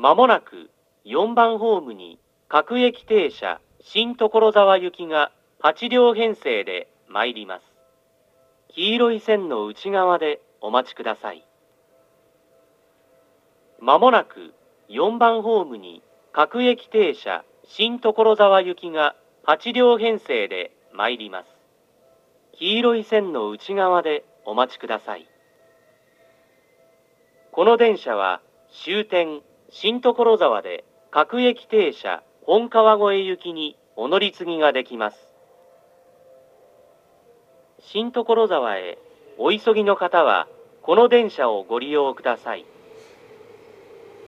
まもなく4番ホームに各駅停車新所沢行きが8両編成で参ります。黄色い線の内側でお待ちください。まもなく4番ホームに各駅停車新所沢行きが8両編成で参ります。黄色い線の内側でお待ちください。この電車は終点新所沢で各駅停車本川越行きにお乗り継ぎができます。新所沢へお急ぎの方はこの電車をご利用ください。